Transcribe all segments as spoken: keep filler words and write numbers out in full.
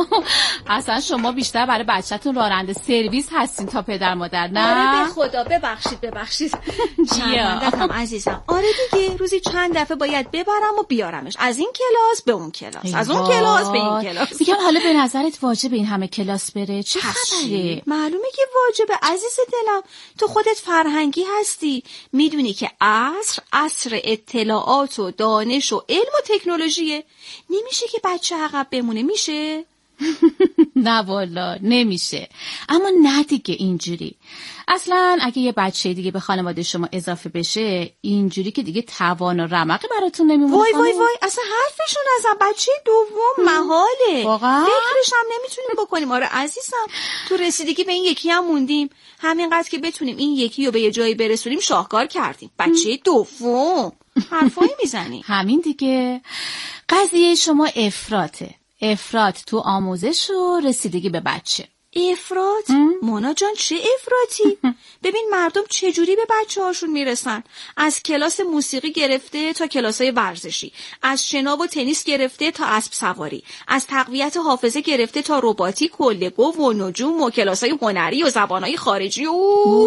اصلا شما بیشتر برای بچه‌تون راننده سرویس هستین تا پدر مادر، نه؟ آره به خدا ببخشید ببخشید. شرمنده‌ام عزیزم. آره دیگه روزی چند دفعه باید ببرم و بیارمش، از این کلاس به اون کلاس، از اون کلاس به این کلاس. میگم حالا به نظرت واجبه این همه کلاس بره؟ چه خبره؟ معلومه که واجبه عزیز دلم. تو خودت فرهنگی هستی، میدونی که عصر عصر اطلاعات و دانش و علم و تکنولوژیه. نمیشه که بچه عقب بمونه، میشه؟ نه والا نمیشه. اما نه دیگه اینجوری. اصلا اگه یه بچه دیگه به خانواده شما اضافه بشه اینجوری که دیگه توان و رمقی براتون نمیمونه. وای وای وای اصلا حرفشون ازم بچه دوم محاله. واقعا فکرش هم نمیتونیم بکنیم. آره عزیزم تو رسیدگی به این یکی هم موندیم. همینقدر که بتونیم این یکی رو به یه جایی برسونیم شاهکار کردیم. بچه دوم حرفایی میزنی. همین دیگه. قضیه شما افراطه. افراط تو آموزش و رسیدگی به بچه. افراط؟ مونا جان چه افراطی؟ ببین مردم چجوری به بچه هاشون میرسن. از کلاس موسیقی گرفته تا کلاسای ورزشی، از شنا و تنیس گرفته تا اسب سواری، از تقویت حافظه گرفته تا رباتیک و لگو و نجوم و کلاسای هنری و زبانهای خارجی. و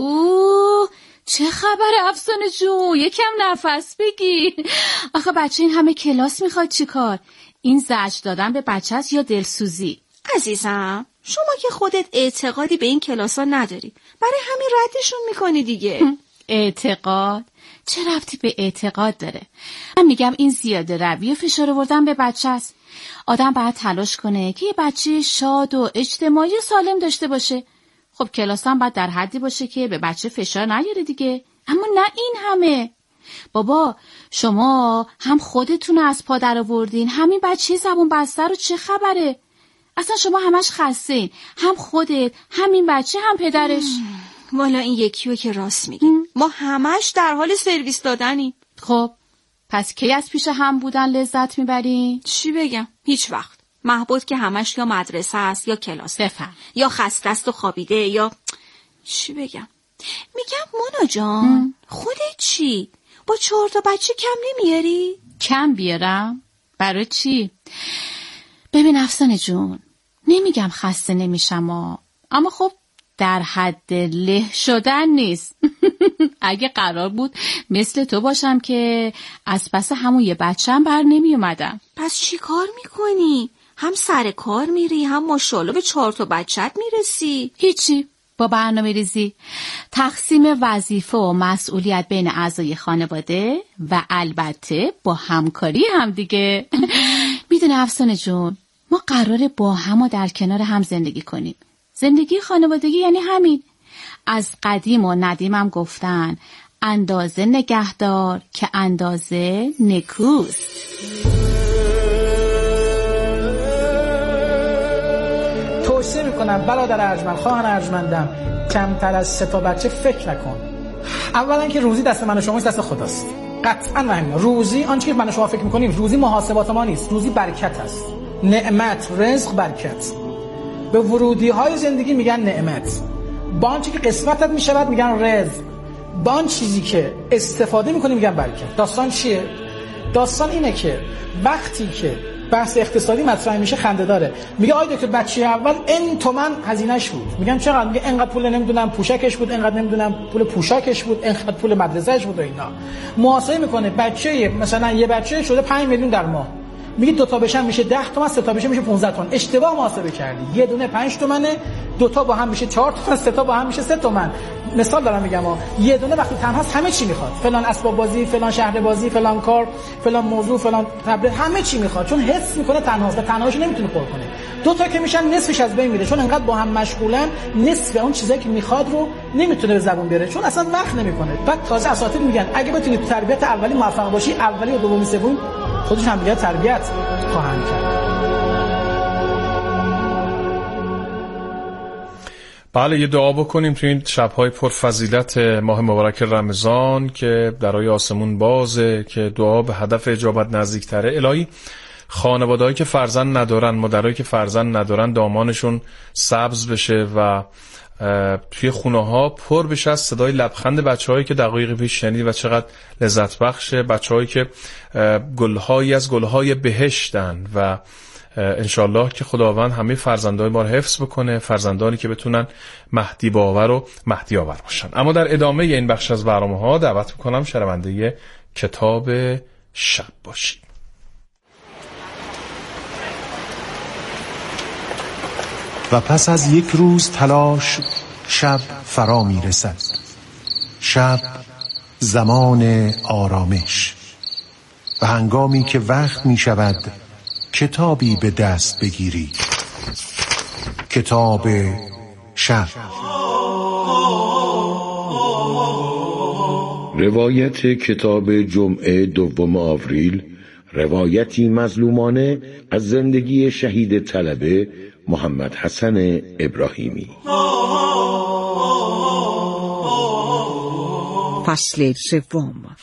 اوه چه خبره افسانه جون؟ یکم نفس بگی. آخه بچه این همه کلاس میخواد چیکار؟ این زجر دادن به بچه هست یا دلسوزی؟ عزیزم شما که خودت اعتقادی به این کلاس ها نداری، برای همین ردشون میکنی دیگه. اعتقاد؟ چه ربطی به اعتقاد داره؟ من میگم این زیاده روی و فشار آوردن به بچه است. آدم باید تلاش کنه که یه بچه شاد و اجتماعی و سالم داشته باشه. خب کلاس هم باید در حدی باشه که به بچه فشار نیاره دیگه. اما نه این همه. بابا شما هم خودتون از پا در آوردین، همین بچه زبون بسته رو چه خبره؟ اصلا شما همش خستین، هم خودت، همین بچه، هم پدرش. والا این یکیو که راست میگی، ما همش در حال سرویس دادنیم. خب پس کی از پیش هم بودن لذت میبرین؟ چی بگم؟ هیچ وقت. محبوب که همش یا مدرسه است یا کلاس، بفهم، یا خسته است و خوابیده، یا چی بگم. میگم مونا جان خودت چی؟ با چهار تا بچه کم نمیاری؟ کم بیارم؟ برای چی؟ ببین افسانه جون، نمیگم خسته نمیشم ها. اما خب در حد له شدن نیست. اگه قرار بود مثل تو باشم که از پس همون یه بچه‌م بر نمی اومدم. پس چی کار میکنی؟ هم سر کار میری، هم ماشاءالله به چهار تا بچت میرسی. هیچی، با برنامه ریزی، تقسیم وظیفه و مسئولیت بین اعضای خانواده و البته با همکاری هم دیگه. میدونی افسانه جون، ما قراره با هم و در کنار هم زندگی کنیم. زندگی خانوادگی یعنی همین. از قدیم و ندیم هم گفتن اندازه نگهدار که اندازه نکوست. توصیه میکنم برادر ارجمند، خواهر ارجمندم، کمتر از سه تا بچه فکر نکن. اولا که روزی دست من و شما دست خداست. قطعا همین. روزی آنچه که من و شما فکر میکنیم روزی محاسبات ما نیست، روزی برکت است. نعمت، رزق، برکت. به ورودی های زندگی میگن نعمت، با آنچه که قسمتت میشود میگن رزق، با آن چیزی که استفاده میکنی میگن برکت. داستان چیه؟ داستان اینه که وقتی که بحث اقتصادی مطرح میشه خنده داره. میگه آیده که بچه اول این تومن هزینه‌اش بود. میگم چقدر؟ میگه اینقدر پول نمیدونم پوشکش بود، اینقدر نمیدونم پول پوشاکش بود، اینقدر پول مدرسه‌اش بود و اینا. محاسبه میکنه بچه مثلا یه بچه شده پنج میلیون در ماه. میگه دو تا بشن میشه ده تومن، سه تا بشه میشه پانزده تومن. اشتباه محاسبه کردی. یه دونه پنج تومنه، دو تا با هم میشه چهار تومن، سه تا با هم میشه سه تومن. مثال دارم میگم ها. یه دونه وقتی تنهاست همه چی میخواد. فلان اسباب بازی، فلان شهر بازی، فلان کار، فلان موضوع، فلان تبلیغ، همه چی میخواد. چون حس میکنه تنهاست و تنهاشو نمیتونه پر کنه. دو تا که میشن نصفش از بین میره. چون انقدر با هم مشغولن نصف اون چیزایی که میخواد رو نمیتونه به زبون بیاره. چون اصلا وقت نمیکنه. بعد تازه اساتید میگن اگه بتونی تو تربیت اولی موفق باشی، اولی و دومی سومی خودش هم دیگه تربیت خواهند کرد. بله، یه دعا بکنیم تو این شب‌های پرفضیلت ماه مبارک رمضان که درای آسمون بازه، که دعا به هدف اجابت نزدیک‌تره. الهی خانواده‌هایی که فرزند ندارن، مادرایی که فرزند ندارن، دامانشون سبز بشه و توی خونه‌ها پر بشه از صدای لبخند بچه‌هایی که دقایق پیش شنیدی و چقدر لذت بخشه. بچه‌هایی که گل‌هایی از گل‌های بهشتن و انشالله که خداوند همه فرزندان ما رو حفظ بکنه، فرزندانی که بتونن مهدی باور و مهدی آور باشن. اما در ادامه این بخش از برنامه ها دعوت میکنم شنونده کتاب شب باشید. و پس از یک روز تلاش شب فرا می رسد. شب زمان آرامش و هنگامی که وقت می شود کتابی به دست بگیری. کتاب شب. روایت کتاب جمعه دوم آوریل، روایتی مظلومانه از زندگی شهید طلبه محمد حسن ابراهیمی. فصل سوم.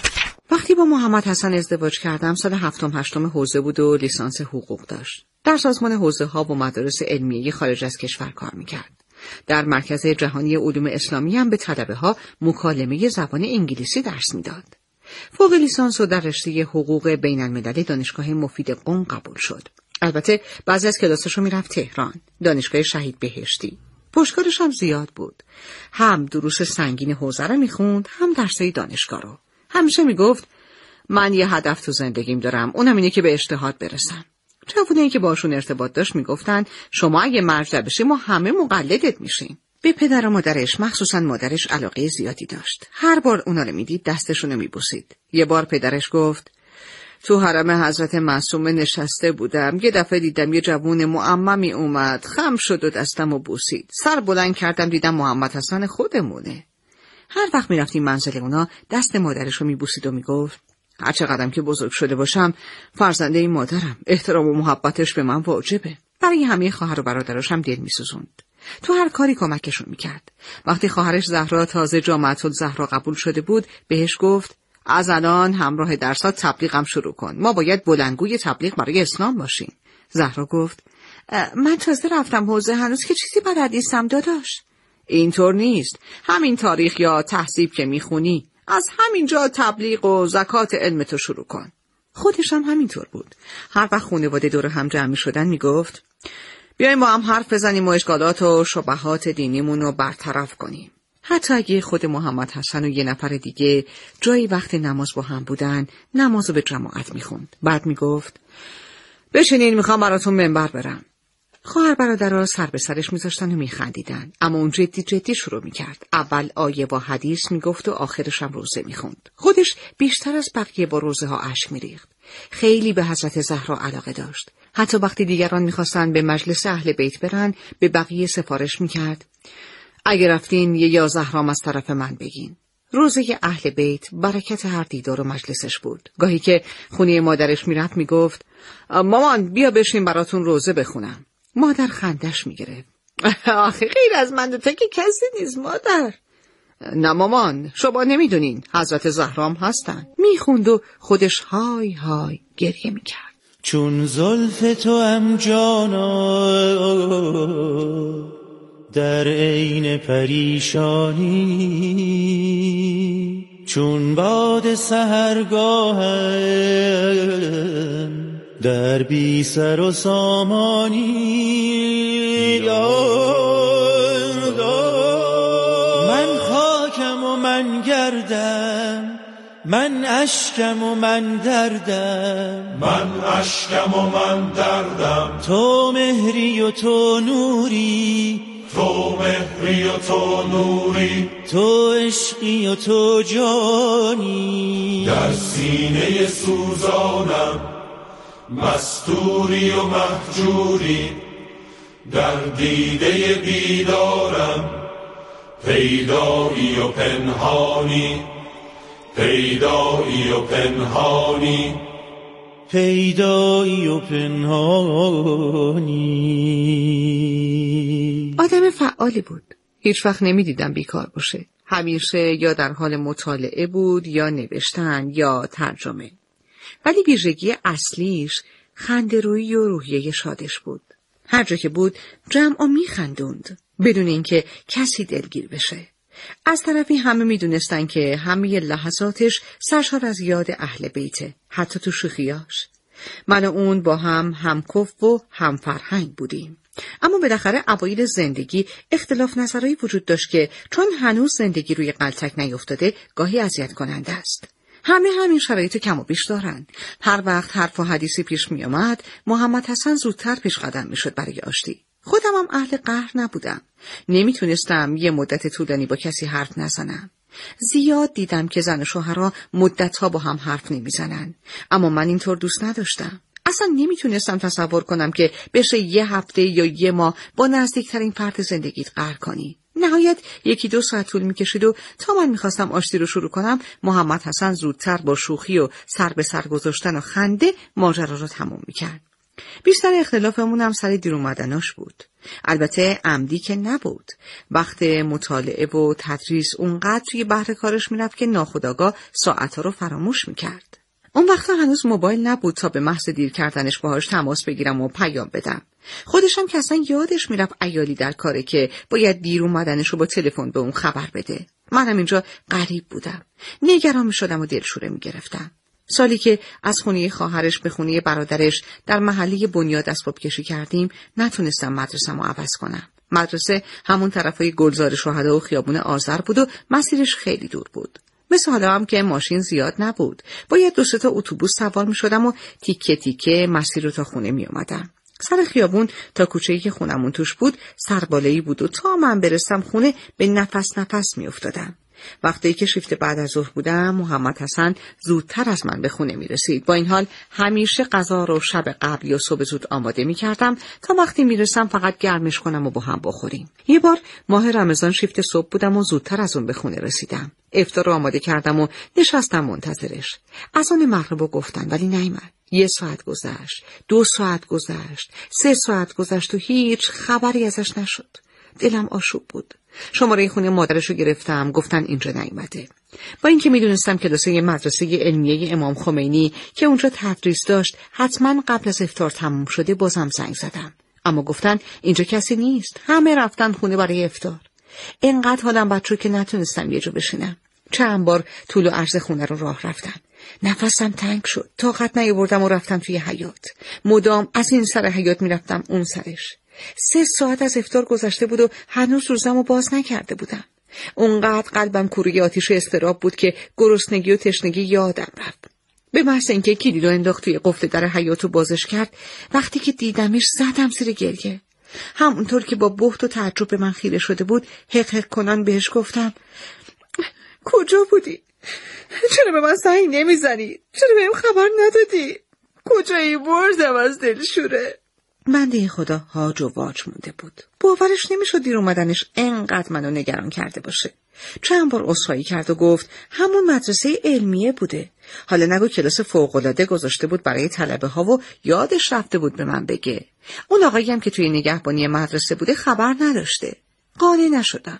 وقتی با محمد حسن ازدواج کردم سال هفتم هشتم حوزه بود و لیسانس حقوق داشت. در سازمان حوزه ها و مدارس علمیه خارج از کشور کار میکرد. در مرکز جهانی علوم اسلامی هم به طلبه ها مکالمه زبان انگلیسی درس میداد. فوق لیسانس و در رشته حقوق بین المللی دانشگاه مفید قم قبول شد. البته بعضی از کلاساشو میرفت تهران، دانشگاه شهید بهشتی. پشتکارش هم زیاد بود. هم دروس سنگین حوزه رو میخوند، هم درسای دانشگاه رو. همیشه میگفت من یه هدف تو زندگیم دارم، اونم اینه که به اجتهاد برسم. جوونایی که باشون ارتباط داشت میگفتن شما اگه مرجع بشی ما همه مقلدت میشیم. به پدر و مادرش، مخصوصا مادرش، علاقه زیادی داشت. هر بار اونا رو میدید دستشون رو میبوسید. یه بار پدرش گفت تو حرم حضرت معصومه نشسته بودم، یه دفعه دیدم یه جوون معممی اومد، خم شد و دستمو بوسید. سر بلند کردم دیدم محمد حسن خودمونه. هر وقت میرفتیم منزل اونا دست مادرشو میبوسید و میگفت هر چقدرم که بزرگ شده باشم فرزنده این مادرم، احترام و محبتش به من واجبه. برای همه خواهر و برادراش هم دل میسوزوند. تو هر کاری کمکشون میکرد. وقتی خواهرش زهرا تازه جامعه الزهرا قبول شده بود بهش گفت از الان همراه درسات تبلیغم شروع کن، ما باید بلندگوی تبلیغ برای اسلام باشیم. زهرا گفت من تازه رفتم حوزه، هنوز که چیزی بلد نیستم داداش. اینطور نیست، همین تاریخ یا تهذیب که میخونی از همینجا تبلیغ و زکات علم تو شروع کن. خودش هم همینطور بود. هر وقت خانواده دور هم جمع شدن میگفت بیایم با هم حرف بزنیم و اشکالات و شبهات دینیمون رو برطرف کنیم. حتی اگه خود محمد حسن و یه نفر دیگه جایی وقت نماز با هم بودن نمازو به جماعت میخوند. بعد میگفت بشینین میخوام براتون منبر برم. خواهر برادرها سر به سرش میذاشتن و میخندیدن، اما اون جدی جدی شروع میکرد. اول آیه با حدیث میگفت و آخرش هم روزه میخوند. خودش بیشتر از بقیه با روزه ها اشک میریخت. خیلی به حضرت زهرا علاقه داشت. حتی وقتی دیگران میخواستن به مجلس اهل بیت برن به بقیه سفارش میکرد اگه رفتین یه یا زهرام از طرف من بگین. روزه اهل بیت برکت هر دیدار و مجلسش بود. گاهی که خونه مادرش میرفت میگفت مامان بیا بشین براتون روزه بخونم. مادر خندش میگرفت. آخه غیر از من تو که کسی نیست مادر. نه مامان شما نمیدونین حضرت زهرام هستن. میخوند و خودش های های گریه میکرد. چون زلف تو ام جانا در عین پریشانی، چون باد سحرگاهم در بی سر و سامانی. من خاکم و من گردم، من اشکم و من دردم، من اشکم و من دردم. تو مهری و تو نوری، تو مهری و تو نوری، تو عشقی و تو جانی. در سینه سوزانم مستوری و مهجوری، در دیده بیدارم پیدایی و پنهانی، پیدایی و پنهانی، پیدایی و پنهانی. آدم فعالی بود. هیچ وقت نمیدیدم بیکار باشه. همیشه یا در حال مطالعه بود یا نوشتن یا ترجمه. ولی ویژگی اصلیش خنده‌رویی و روحیه شادش بود. هر جا که بود جمعا میخندوند بدون اینکه کسی دلگیر بشه. از طرفی همه میدونستن که همه لحظاتش سرشار از یاد اهل بیته، حتی تو شوخیاش. من و اون با هم همکف و هم فرهنگ بودیم. اما بالاخره اوایل زندگی اختلاف نظرهایی وجود داشت که چون هنوز زندگی روی غلطک نیفتاده گاهی اذیت کننده است. همه همین شرایط کم و بیش دارن. هر وقت حرف و حدیثی پیش می آمد محمد حسن زودتر پیش قدم می شد برای آشتی. خودم هم اهل قهر نبودم. نمیتونستم یه مدت طولانی با کسی حرف نزنم. زیاد دیدم که زن و شوهرها مدت‌ها با هم حرف نمیزنن، اما من اینطور دوست نداشتم. اصلا نمیتونستم تصور کنم که بشه یه هفته یا یه ماه با نزدیکترین فرد زندگیت قهر کنی. نهایت یکی دو ساعت طول میکشید و تا من میخواستم آشتی رو شروع کنم محمد حسن زودتر با شوخی و سر به سر گذاشتن و خنده ماجرا رو تموم میکرد. بیشتر اختلافمون هم سر دیر اومدناش بود. البته عمدی که نبود. وقت مطالعه و تدریس اونقدر توی بحر کارش میرفت که ناخودآگاه ساعتها رو فراموش میکرد. اون وقتا هنوز موبایل نبود تا به محض دیر کردنش باهاش تماس بگیرم و پیام بدم. خودشم که اصلا یادش میرفت عیالی در کاره که باید دیر اومدنش رو با تلفن به اون خبر بده. منم اینجا غریب بودم. نگران میشدم و دلشوره میگرفتم. سالی که از خونه خواهرش به خونه برادرش در محله بنیاد اسباب کشی کردیم نتونستم مدرسه‌مو عوض کنم. مدرسه همون طرفای گلزار شهدا و خیابون آذر بود و مسیرش خیلی دور بود. مثل حالا هم که ماشین زیاد نبود. باید دو سه تا اتوبوس سوار می شدم و تیکه تیکه مسیر رو تا خونه می اومدم. سر خیابون تا کوچه‌ای که خونمون توش بود سرباله‌ای بود و تا من برسم خونه به نفس نفس می افتادم. وقتی که شیفت بعد از ظهر بودم محمد حسن زودتر از من به خونه می رسید. با این حال همیشه غذا رو شب قبل یا صبح زود آماده می کردم تا وقتی می رسم فقط گرمش کنم و با هم بخوریم. یه بار ماه رمضان شیفت صبح بودم و زودتر از اون به خونه رسیدم. افطار رو آماده کردم و نشستم منتظرش. اذان مغرب رو گفتن ولی نیامد. یه ساعت گذشت، دو ساعت گذشت، سه ساعت گذشت و هیچ خبری ازش نشد. دلم آشوب بود. شماره خونه مادرشو گرفتم، گفتن اینجا نیومده. با اینکه میدونستم کلاسه مدرسه علمیه امام خمینی که اونجا تدریس داشت حتما قبل از افطار تموم شده، بازم زنگ زدم. اما گفتن اینجا کسی نیست، همه رفتن خونه برای افطار. اینقدر حالم بد شد که نتونستم یه جا بشینم. چند بار طول و عرض خونه رو راه رفتم. نفسم تنگ شد. طاقت نیاوردم و رفتم توی حیاط. مدام از این سر حیاط میرفتم اون سرش. سه ساعت از افطار گذشته بود و هنوز روزمو باز نکرده بودم. اونقدر قلبم کوروی آتیش اضطراب بود که گرسنگی و تشنگی یادم رفت. به محض اینکه کلید رو انداخت توی قفل در حیاط و بازش کرد، وقتی که دیدمش زدم زیر گریه. همونطور که با بهت و تعجب به من خیره شده بود حق حق کنان بهش گفتم کجا بودی؟ چرا به من زنگ نمیزنی؟ چرا بهم خبر ندادی؟ کجایی؟ بردم از دلشوره. بنده خدا هاج و واج مونده بود. باورش نمیشد دیر اومدنش انقدر منو نگران کرده باشه. چند بار عذرخواهی کرد و گفت همون مدرسه علمیه بوده. حالا نگو کلاس فوق‌العاده گذاشته بود برای طلبه ها و یادش رفته بود به من بگه. اون آقایی هم که توی نگهبانی مدرسه بوده خبر نداشته. قانع نشدم.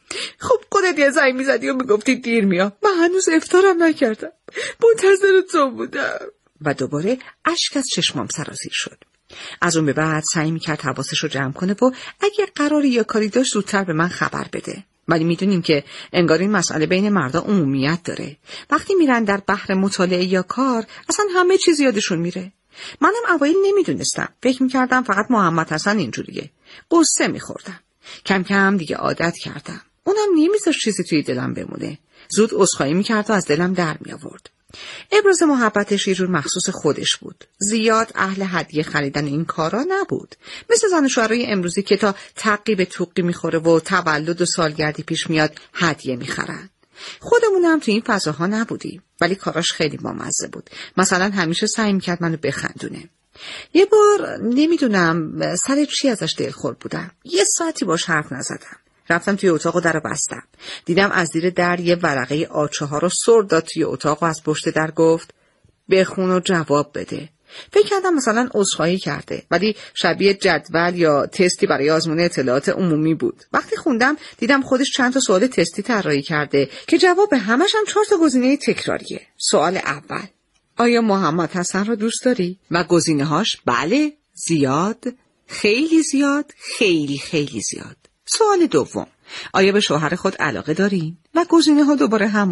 خب خودت یه زنگ میزدی و میگفتی دیر میام. من هنوز افطارم نکردم. منتظر تو بودم. و دوباره اشک از چشمام سرازیر شد. از اون به بعد سعی میکرد حواسش رو جمع کنه و اگه قراری یا کاری داشت زودتر به من خبر بده. ولی میدونیم که انگار این مسئله بین مردا عمومیت داره. وقتی میرن در بحر مطالعه یا کار اصلا همه چیز یادشون میره. منم اوایل نمیدونستم. فکر میکردم فقط محمد حسن اینجوریه. قصه میخوردم. کم کم دیگه عادت کردم. اونم نمیذاشت چیزی توی دلم بمونه. زود عذرخواهی میکرد و از دلم در میآورد. ابراز محبتش یه جور مخصوص خودش بود. زیاد اهل هدیه خریدن این کارا نبود. مثل زن و شوهرای امروزی که تا تقی به توقی میخوره و تولد و سالگردی پیش میاد هدیه میخرن. خودمون هم تو این فضاها نبودیم، ولی کاراش خیلی بامزه بود. مثلا همیشه سعی میکرد منو بخندونه. یه بار نمیدونم سر چی ازش دلخور بودم. یه ساعتی باش حرف نزدم. رفتم توی اتاق و در بستم. دیدم از زیر در یه ورقه آ چهار رو سر داد توی اتاق و از پشت در گفت بخون و جواب بده. فکر کردم مثلا عذرخواهی کرده، ولی شبیه جدول یا تستی برای آزمون اطلاعات عمومی بود. وقتی خوندم دیدم خودش چند تا سوال تستی طراحی کرده که جواب همش هم چهار تا گزینه تکراریه. سوال اول: آیا محمد حسن رو دوست داری؟ و گزینه‌هاش بله، زیاد، خیلی زیاد، خیلی خیلی زیاد. سوال دوم: آیا به شوهر خود علاقه دارین؟ و گزینه ها دوباره همونا.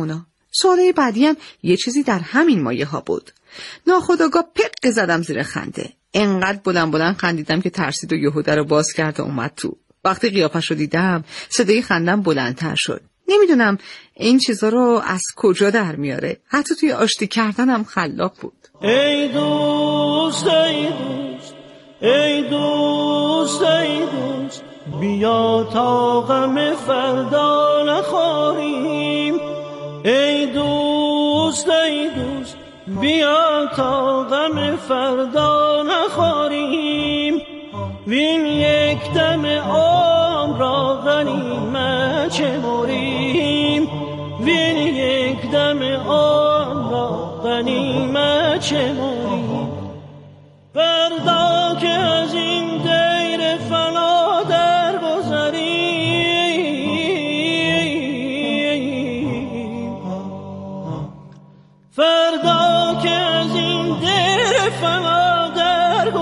سواله بعدی هم یه چیزی در همین مایه ها بود. ناخودآگاه پق زدم زیر خنده. انقدر بلند بلند خندیدم که ترسید و یهو در رو باز کرد و اومد تو. وقتی قیافش رو دیدم صدای خندم بلندتر شد. نمیدونم این چیزا رو از کجا در میاره. حتی توی آشتی کردنم خلاق بود. ای دوست ای دوست ای دوست ای دوست بیا تا غم فردا نخوریم. ای دوست ای دوست بیا تا غم فردا نخوریم. وین یک دم عمر را غنیمت شمریم. وین یک دم عمر را غنیمت شمریم. فردا که از این دیر فنا در گذریم. فردا که از این دیر فنا در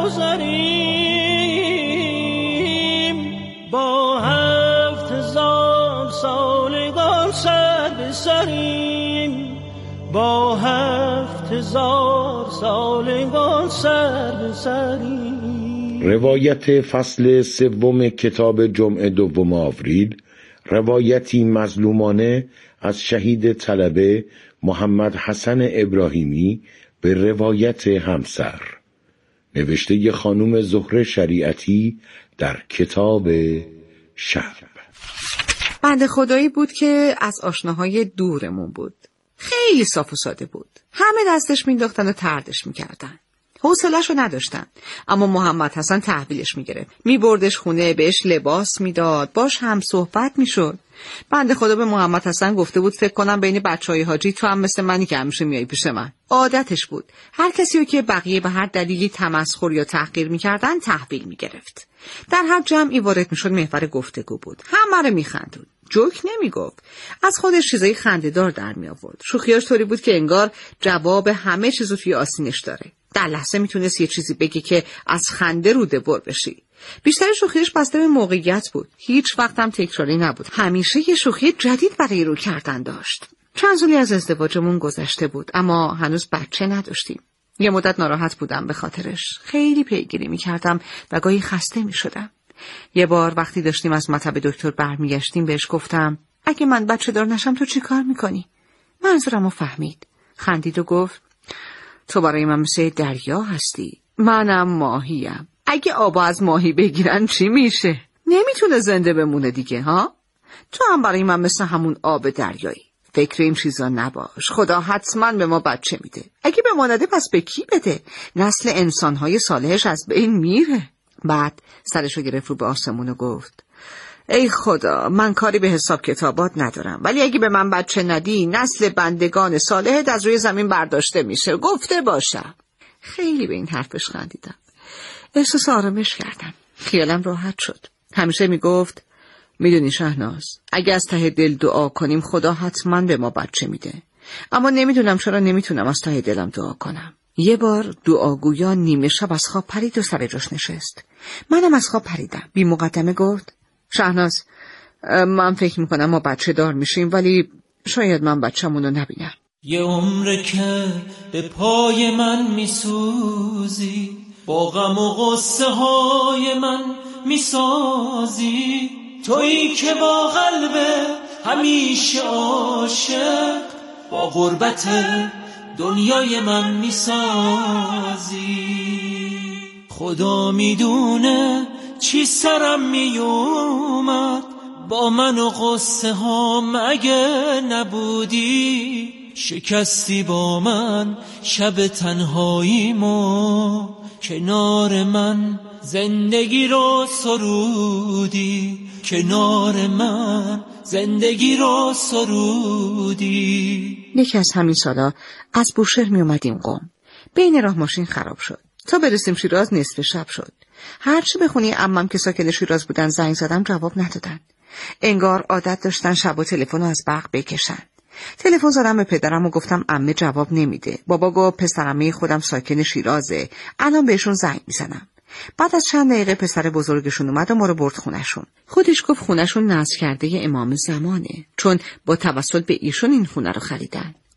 گذریم. با هفت هزار سالگان سر به سریم. با هفت هزار سالگان سر به سریم. روایت فصل سوم کتاب جمعه دوم آوریل، روایتی مظلومانه از شهید طلبه محمد حسن ابراهیمی به روایت همسر، نوشته خانم زهره شریعتی در کتاب شب. بنده خدایی بود که از آشناهای دورمون بود. خیلی صاف و ساده بود. همه دستش مینداختن و طردش میکردن. حوصله‌شو نداشتن. اما محمد حسن تحویلش میگرفت. میبردش خونه، بهش لباس میداد، باش هم صحبت میشد. بنده خدا به محمد حسن گفته بود فکر کنم بین بچهای حاجی تو هم مثل منی که همیشه میای پیش من. عادتش بود. هر کسی رو که بقیه به هر دلیلی تمسخر یا تحقیر میکردن تحویل میگرفت. در هر جمعی وارد میشد محور گفتگو بود. همه رو میخندون. جوک نمیگفت. از خودش چیزای خنده‌دار در می آورد. شوخیاش طوری بود که انگار جواب همه چیزو توی آستینش داره. در لحظه میتونست یه چیزی بگه که از خنده روده بر بشی. بیشتر شوخیش بسته به موقعیت بود. هیچ وقت هم تکراری نبود. همیشه یه شوخی جدید برای رو کردن داشت. چند سالی از ازدواجمون گذشته بود، اما هنوز بچه نداشتیم. یه مدت ناراحت بودم به خاطرش. خیلی پیگیری میکردم و گاهی خسته میشدم. یه بار وقتی داشتیم از مطب دکتر برمیگشتیم بهش گفتم اگه من بچه دار نشم تو چی کار میکنی؟ منظورمو فهمید. خندید و گفت تو برای من مثل دریا هستی، منم ماهیم. اگه آبا از ماهی بگیرن چی میشه؟ نمیتونه زنده بمونه دیگه ها؟ تو هم برای من مثل همون آب دریایی. فکر این چیزا نباش. خدا حتما به ما بچه میده. اگه به ما نده پس به کی بده؟ نسل انسانهای صالحش از بین میره. بعد سرشو گرفت رو به آسمون و گفت ای خدا، من کاری به حساب کتابات ندارم، ولی اگه به من بچه ندی نسل بندگان صالحت از روی زمین برداشته میشه. گفته باشم. خیلی به این حرفش خندیدم. احساس آرامش کردم. خیالم راحت شد. همیشه میگفت میدونی شهناز، اگه از ته دل دعا کنیم خدا حتما به ما بچه میده. اما نمیدونم چرا نمیتونم از ته دلم دعا کنم. یه بار دعاگویا نیمه شب از خواب پرید و سر جاش نشست. منم از خواب پریدم. بی مقدمه گفت شهناز، من فکر میکنم ما بچه دار میشیم، ولی شاید من بچه‌مونو نبینم. یه عمر که به پای من میسوزی، با غم و غصه های من میسازی. تویی که با قلب همیشه عاشق، با غربت دنیای من میسازی. خدا میدونه چی سرم میومد، با من و غصه هم اگه نبودی. شکستی با من شب تنهاییمو، کنار من زندگی رو سرودی. کنار من زندگی رو سرودی. یکی از همین سالا از بوشهر می اومدیم قم. بین راه ماشین خراب شد. تا برسیم شیراز نصف شب شد. هرچی بخونی عمم که ساکن شیراز بودن زنگ زدم جواب ندادن. انگار عادت داشتن شب و تلفن از برق بکشن. تلفن زدم به پدرم و گفتم عمه جواب نمیده. بابا گفت پسرعمه خودم ساکن شیرازه، الان بهشون زنگ میزنم. بعد از چند دقیقه پسر بزرگشون اومد و ما رو برد خونشون. خودش گفت خونشون نصب کرده امام زمانه، چون با توسل به ایشون این خونه رو خریدن.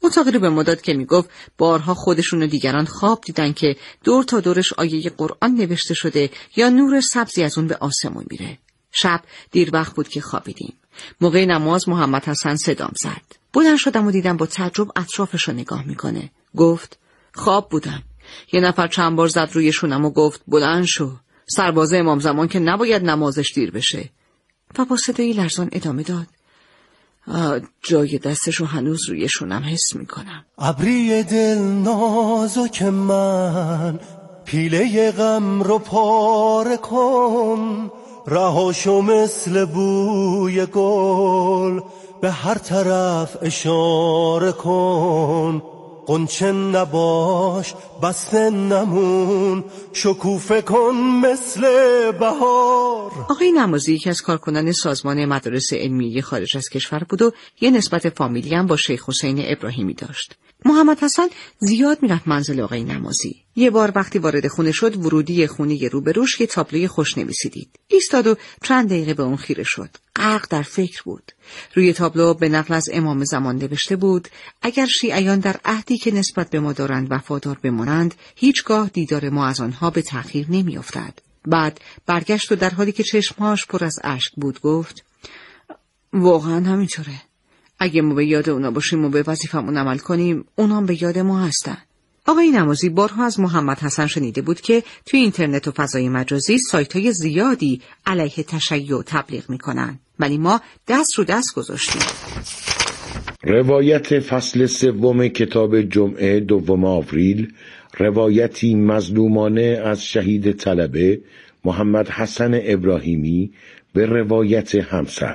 اتاقی رو به ما داد که میگفت بارها خودشون و دیگران خواب دیدن که دور تا دورش آیه قرآن نوشته شده یا نور سبزی از اون به آسمون میره. شب دیر وقت بود که خوابیدیم. موقع نماز محمد حسن صدام زد. بلند شدم و دیدم با تعجب اطرافش رو نگاه میکنه. گفت خواب بودم. یه نفر چند بار زد روی شونم و گفت بلند شو. سرباز امام زمان که نباید نمازش دیر بشه. و با صدای لرزان ادامه داد. جای دستشو هنوز روی شونم حس میکنم. ابری دل نازک من پیله غم رو پاره کن، رهاشو مثل بوی گل به هر طرف اشاره کن. قنچه نباش بسته نمون، شکوفه کن مثل بهار. آقای نمازی یکی از کارکنان سازمان مدارس علمیه خارج از کشور بود و یه نسبت فامیلی هم با شیخ حسین ابراهیمی داشت. محمد حسن زیاد میرفت منزل آقای نمازی. یه بار وقتی وارد خونه شد، ورودی خونه روبروش یه تابلوی خوشنویسی دید. ایستاد و چند دقیقه به اون خیره شد. غرق در فکر بود. روی تابلو به نقل از امام زمان نوشته بود: اگر شیعیان در عهدی که نسبت به ما دارند وفادار بمانند، هیچگاه دیدار ما از آنها به تأخیر نمی‌افتد. بعد برگشت و در حالی که چشمهاش پر از اشک بود گفت: واقعا همینطوره. اگه ما به یاد اونا باشیم و به وظیفمون عمل کنیم، اونا هم به یاد ما هستن. آقای نمازی بارها از محمد حسن شنیده بود که توی اینترنت و فضای مجازی سایت‌های زیادی علیه تشیع تبلیغ میکنن، ولی ما دست رو دست گذاشتیم. روایت فصل سوم کتاب جمعه دوم آوریل، روایتی مظلومانه از شهید طلبه محمد حسن ابراهیمی به روایت همسر.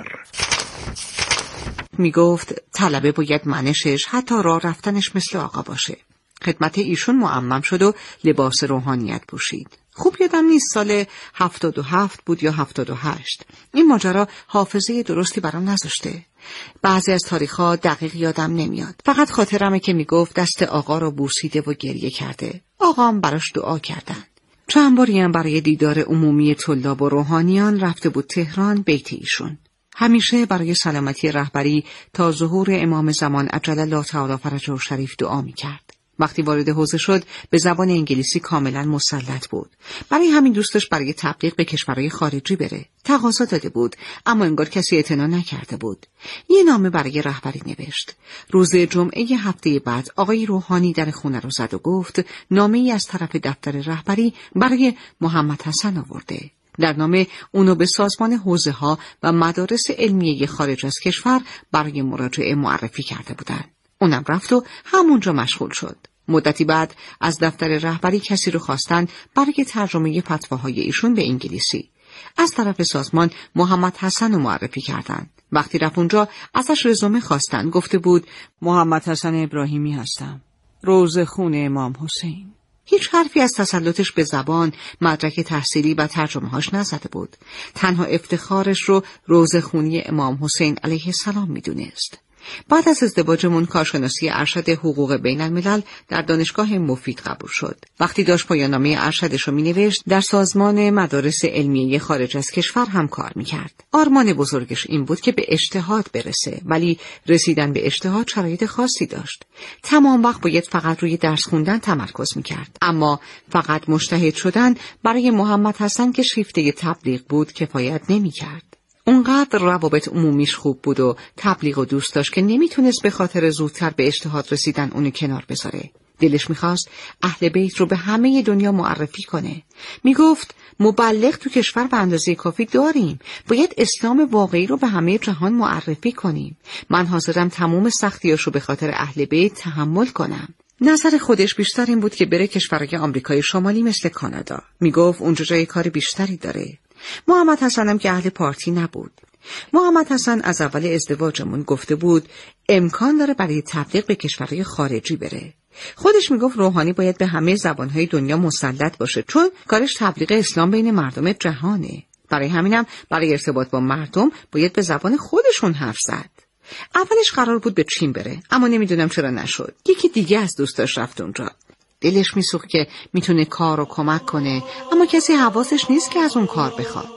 می گفت طلبه باید منشش حتی راه رفتنش مثل آقا باشه. خدمت ایشون معمم شد و لباس روحانیت پوشید. خوب یادم نیست سال هفتاد و هفت بود یا هفتاد و هشت. این ماجرا حافظه درستی برام نذاشته. بعضی از تاریخ‌ها دقیق یادم نمیاد. فقط خاطرمه که میگفت دست آقا رو بوسیده و گریه کرده. آقام براش دعا کردن. چند باری هم برای دیدار عمومی طلاب و روحانیان رفته بود تهران بیت ایشون. همیشه برای سلامتی رهبری تا ظهور امام زمان عجل الله تعالی فرجه شریف دعا میکرد. وقتی وارد حوزه شد به زبان انگلیسی کاملا مسلط بود. برای همین دوستش برای تبلیغ به کشورهای خارجی بره. تقاضا داده بود، اما انگار کسی اعتنا نکرده بود. یه نامه برای رهبری نوشت. روز جمعه هفته بعد آقای روحانی در خونه رو زد و گفت نامه‌ای از طرف دفتر رهبری برای محمد حسن آورده. در نامه اونو به سازمان حوزه ها و مدارس علمیه خارج از کشور برای مراجعه معرفی کرده بودند. اونم رفت و همونجا مشغول شد. مدتی بعد از دفتر رهبری کسی رو خواستن برای ترجمه فتواهای ایشون به انگلیسی. از طرف سازمان محمد حسن رو معرفی کردند. وقتی رفت اونجا ازش رزومه خواستن. گفته بود محمد حسن ابراهیمی هستم، روز خونه امام حسین. هیچ حرفی از تسلطش به زبان، مدرک تحصیلی و ترجمه هاش نزده بود. تنها افتخارش رو روز خونی امام حسین علیه السلام میدونست. بعد از ازدواجمون کارشناسی ارشد حقوق بین الملل در دانشگاه مفید قبول شد. وقتی داشت پایان‌نامه ارشدش رو مینوشت در سازمان مدارس علمیه خارج از کشور هم کار میکرد. آرمان بزرگش این بود که به اجتهاد برسه، ولی رسیدن به اجتهاد شرایط خاصی داشت. تمام وقت باید فقط روی درس خوندن تمرکز میکرد، اما فقط مجتهد شدن برای محمد حسن که شیفته تبلیغ بود کفایت نمیکرد. اونقدر روابط عمومیش خوب بود و تبلیغ و دوست داشت که نمیتونست به خاطر زودتر به اجتهاد رسیدن اونو کنار بذاره. دلش میخواست اهل بیت رو به همه دنیا معرفی کنه. میگفت مبلغ تو کشور به اندازه کافی داریم، باید اسلام واقعی رو به همه جهان معرفی کنیم. من حاضرم تمام سختیاشو به خاطر اهل بیت تحمل کنم. نظر خودش بیشتر این بود که بره کشورهای آمریکای شمالی مثل کانادا. میگفت اونجا جای کار بیشتری داره. محمد حسن هم که اهل پارتی نبود. محمد حسن از اول ازدواجمون گفته بود امکان داره برای تبلیغ به کشورهای خارجی بره. خودش میگفت روحانی باید به همه زبانهای دنیا مسلط باشه، چون کارش تبلیغ اسلام بین مردم جهانه. برای همینم برای ارتباط با مردم باید به زبان خودشون حرف زد. اولش قرار بود به چین بره، اما نمیدونم چرا نشد. یکی دیگه از دوستاش رفت اونجا. دلش میسوخت که میتونه کار رو کمک کنه، اما کسی حواسش نیست که از اون کار بخواد.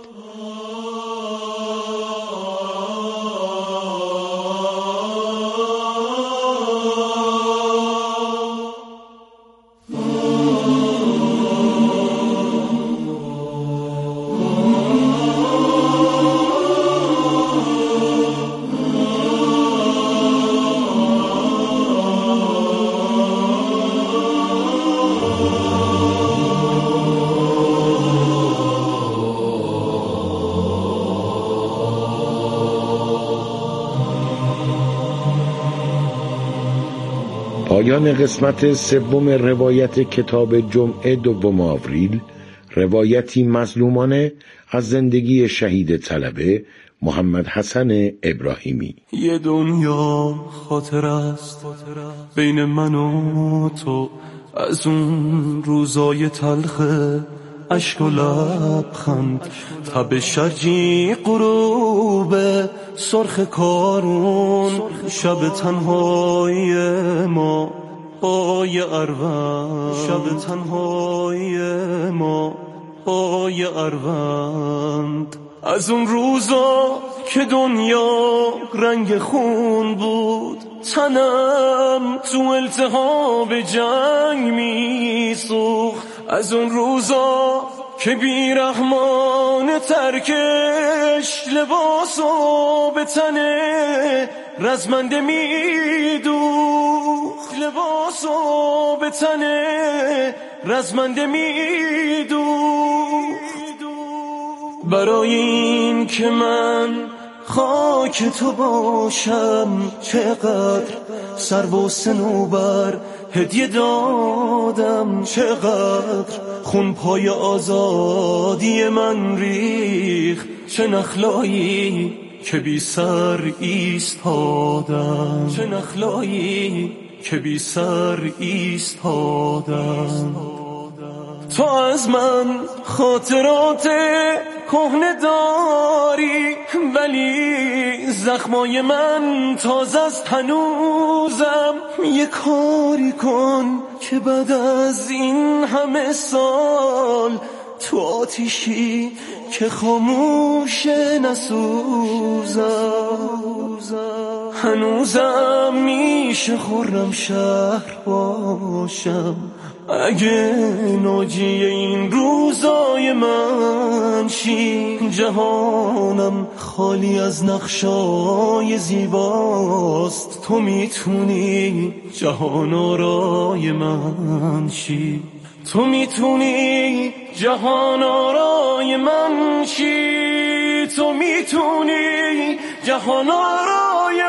پایان قسمت سوم روایت کتاب جمعه دوم آوریل، روایتی مظلومانه از زندگی شهید طلبه محمد حسن ابراهیمی. یه دنیا خاطر است بین من و تو، از اون روزای تلخ اشک و لبخند، تب شرجی غروب سرخ کارون، شب تنهای ما پای اروند، شب تنهای ما پای اروند. از اون روزا که دنیا رنگ خون بود، تنم تو التهاب جنگ می سوخت. از اون روزا که بیرحمان ترکش لباسو به تنه رزمنده می دوخت، لباسو به تنه رزمنده می دوخت. برای این که من خاک تو باشم، چقدر سر و صنوبر هدیه دادم، چقدر خون پای آزادی من ریخت، چه نخلایی که بی سر ایستادم، چه نخلایی که بی سر ایستادم. تو از من خاطرات کهنه داری، ولی زخمای من تازه است هنوزم. یه کاری کن که بعد از این همه سال تو آتیشی که خاموش نسوزم. هنوزم میشه خرم شهر باشم، اگه ناجی این روزای من شی. جهانم خالی از نقشای زیباست، تو میتونی جهان آرای من شی. تو میتونی جهان آرای من شی. تو میتونی جهان آرای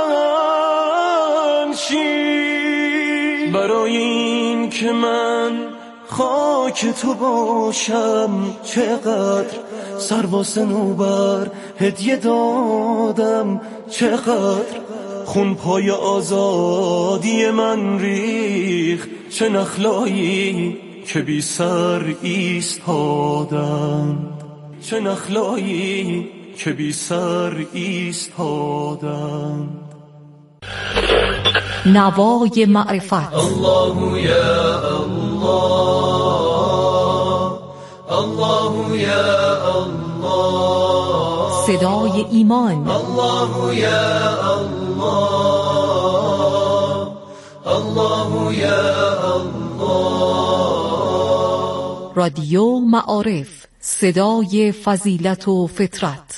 من شی. برای این که من خاک تو باشم، چقدر سر و صنوبر هدیه دادم، چقدر خون پای آزادی من ریخت، چه نخلایی که بی سر ایستادم، چه نخلایی که بی سر ایستادم. نوای معرفت. الله یا الله، الله یا الله، صدای ایمان. الله یا الله، الله یا الله. رادیو معارف، صدای فضیلت و فطرت.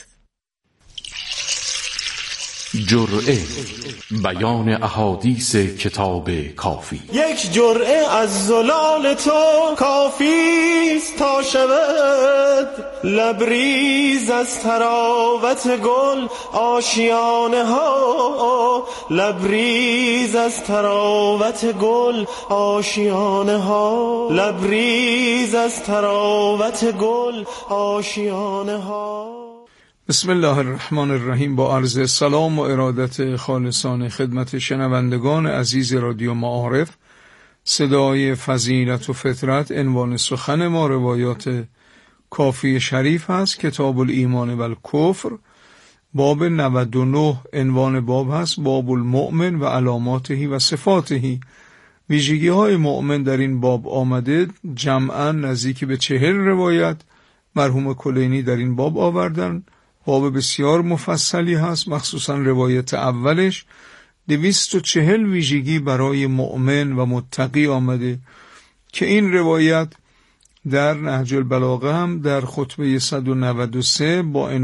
جرعه، بیان احادیث کتاب کافی. یک جرعه از زلال تو کافیست تا شود لبریز از تراوت گل آشیانه ها، لبریز از تراوت گل آشیانه ها، لبریز از تراوت گل آشیانه ها. بسم الله الرحمن الرحیم. با عرض سلام و ارادت خالصانه خدمت شنوندگان عزیز رادیو معارف، صدای فضیلت و فطرت. عنوان سخن ما روایات کافی شریف هست، کتاب الایمان و الکفر، باب نود و نه. عنوان باب هست باب المؤمن و علاماته و صفاته. ویژگی های مؤمن در این باب آمده، جمعا نزدیک به چهل روایت مرحوم کلینی در این باب آوردن. باب بسیار مفصلی هست، مخصوصا روایت اولش دویست و چهل ویژگی برای مؤمن و متقی آمده که این روایت در نهج البلاغه هم در خطبه صد و نود و سه با